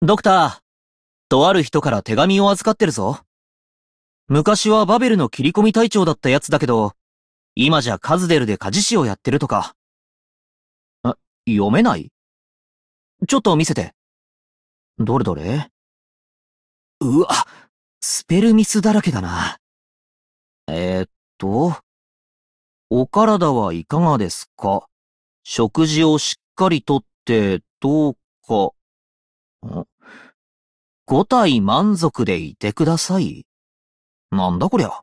ドクター、とある人から手紙を預かってるぞ。昔はバベルの切り込み隊長だったやつだけど、今じゃカズデルで鍛冶師をやってるとか。読めない？ちょっと見せて。どれどれ？うわ、スペルミスだらけだな。お体はいかがですか？食事をしっかりとってどうか。5体満足でいてください。なんだこりゃ。